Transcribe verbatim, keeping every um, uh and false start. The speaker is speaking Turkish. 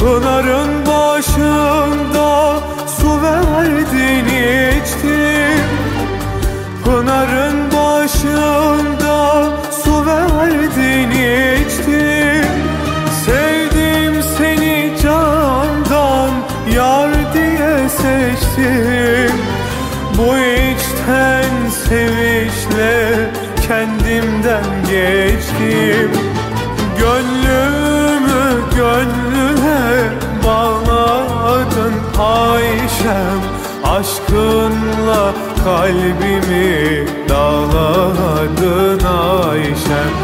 Pınarın başında su verdin içtim. Pınarın başında su verdin içtim. Sevdim seni candan yar diye seçtim. Bu içten sevişle kendimden geçtim. Gönlümü gönlüne bağladın Ayşem. Aşkınla kalbimi dağladın Ayşem.